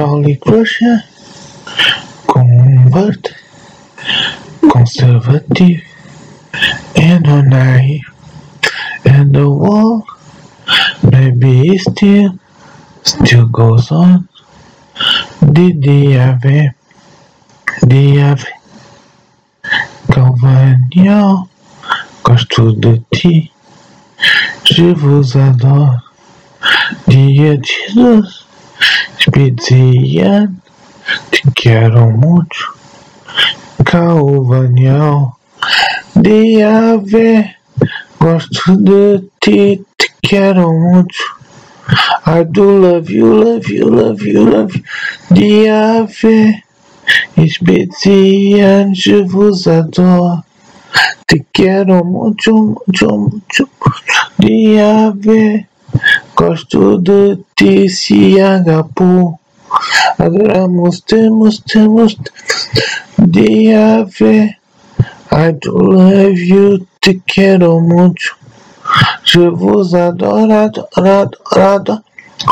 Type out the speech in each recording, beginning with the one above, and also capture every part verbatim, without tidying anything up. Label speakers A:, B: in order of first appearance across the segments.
A: Católico Russian, convert, conservative, and naive, and the war maybe still still goes on. The Diave, Diave, Calvaniel, gosto de ti, je vous adore. Dear Jesus, Spizian, te quero muito. Calvaniel, Diave, gosto de ti, te quero muito. I do love you, love you, love you, love you. Diave, Spizian, je vous adore. Te quero muito, muito, muito. Diave, gosto de ti, se agapo. Adoramos, temos, temos. Diave, I do love you, te quero muito. Je vous adore, adore, adore, adore.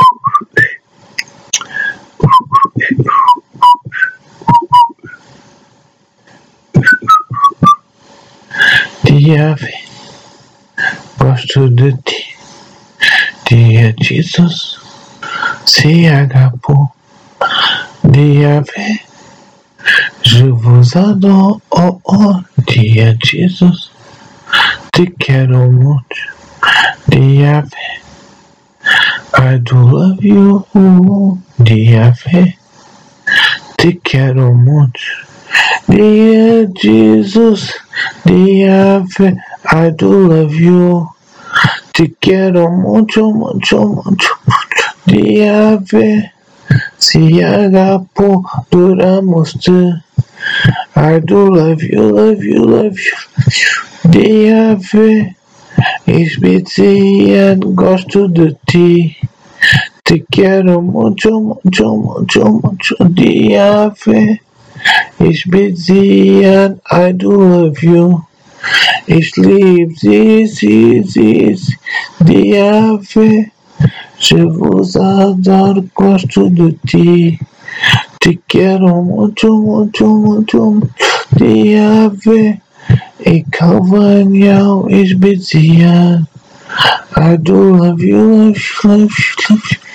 A: Diave, gosto de ti. Dear Jesus, se agapo. Diave, je vous adore, oh, oh. Dear Jesus, te quero muito. Diave, I do love you, Diave, te quero muito. Dear Jesus, Diave, I do love you, te quero muito, muito, muito. Diave, se agapo, duramos te. I do love you, love you, love you. Diave, Spizian, gosto de ti. Te quero muito, muito, muito, muito. Diave, Spizian, I do love you. Ich liebe sie, sie, sie, sie. Diave, je vous adore, gosto de ti. Te quero muito, muito, muito, muito. Diave, e Calvaniel, Spizian. I do love you, love you, love you, love you.